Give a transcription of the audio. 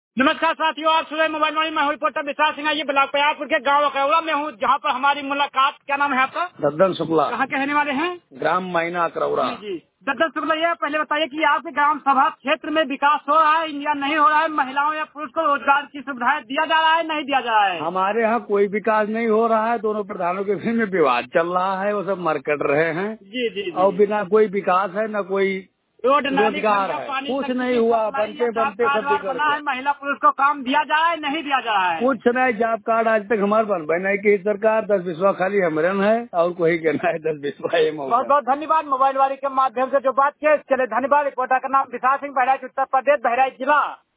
नमस्कार साथियों, आप सुबह मोबाइल वाली मैं हूँ रिपोर्टर विशाल सिंह। ये ब्लॉक पयारपुर के गांव अकरौरा में हूँ, जहाँ पर हमारी मुलाकात। क्या नाम है आपका? दद्दन शुक्ला। कहाँ के रहने वाले हैं? ग्राम मैना अकरौरा। जी दद्दन शुक्ला, ये पहले बताइए कि आपके ग्राम सभा क्षेत्र में विकास हो रहा है या नहीं हो रहा है? महिलाओं या पुरुष को रोजगार की सुविधाएं दिया जा रहा है, नहीं दिया जा रहा है? हमारे यहाँ कोई विकास नहीं हो रहा है। दोनों प्रधानों के बीच में विवाद चल रहा है, वो सब मरकट रहे हैं। जी जी और जी। बिना कोई विकास है न कोई रोड नाली रोजगार गंगा है, पानी कुछ नहीं सब्सिडी हुआ। सप्लाई या बनते जॉब बनते कार्ड सब वार्ड बिगड़ बना है, गया। महिला पुरुष को काम दिया जा रहा है, नहीं दिया जा रहा है? कुछ नहीं, जॉब कार्ड आज तक हमारे बनबे नहीं की सरकार। 10-20 खाली हमरन है और कोई कहना है 10-20 ये मौका। बहुत बहुत धन्यवाद मोबाइल वाली के माध्यम से जो बात किए। चले धन्यवाद। रिपोर्टर का नाम विशाल सिंह, बहराइच उत्तर प्रदेश, बहराइच जिला।